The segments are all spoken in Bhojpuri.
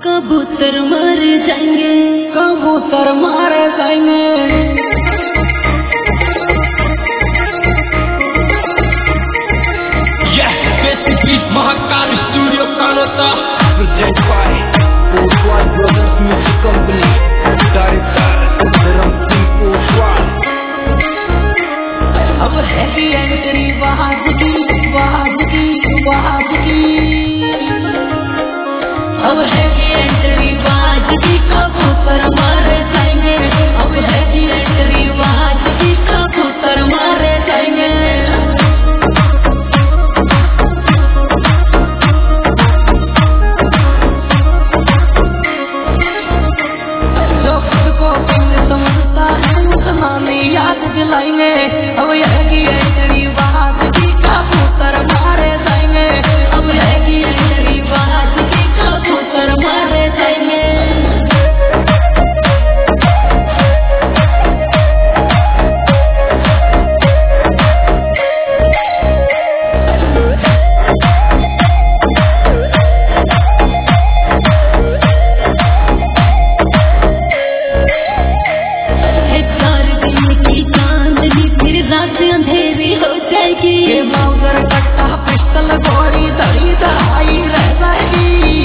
कबूतर मारे जाएंगे, कबूतर मारे जाएंगे। Mahakal studio Kanota present by Poswal brothers music company, director Ramsingh Poswal. अब है कि एंट्री वहाज की, वहाज की, वहाज की। अब है कि एंट्री वहाज की, कबूतर मारे जाएंगे। अब है कि एंट्री वहाज की, कबूतर मारे जाएंगे। याद दिलाएंगे। अब यह की एंट्री वहाज की, कबूतर मारे जाएंगे। अब यह की एंट्री वहाज की, कबूतर मारे जाएंगे। अंधेरी हो जाएगी, ये माउजर कट्टा पिस्टल गोरी धरी दहाई रह जाएगी।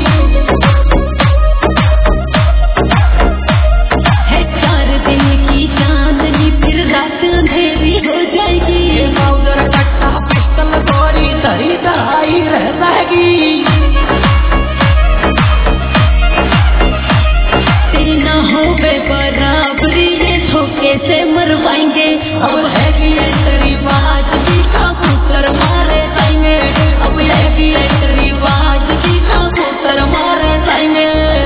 है 4 दिन की चांदनी, फिर रात अंधेरी हो जाएगी। ये माउजर कट्टा पिस्टल गोरी धरी दहाई रह जाएगी। तेरी ना हो बेबराबरी, ये धोखे से मरवाएंगे। अब है कि एंट्री वहाज की, कबूतर मारे जाएंगे। अब है कि एंट्री वहाज की, कबूतर मारे जाएंगे।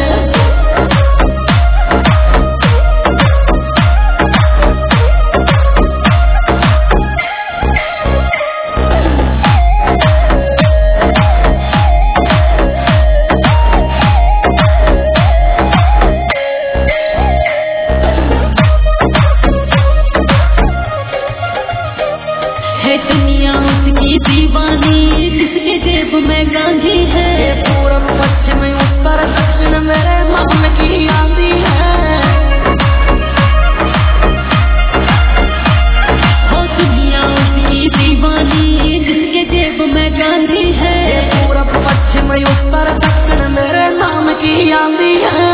है दुनिया उसकी दीवानी, जिसके जेब में गांधी है। पूरब पश्चिम उत्तर दक्षिण मेरे मन की आंधी है। हो दुनिया उसकी दीवानी, जिसके जेब में गांधी है। पूरब पश्चिम उत्तर दक्षिण मेरे नाम की आंधी है।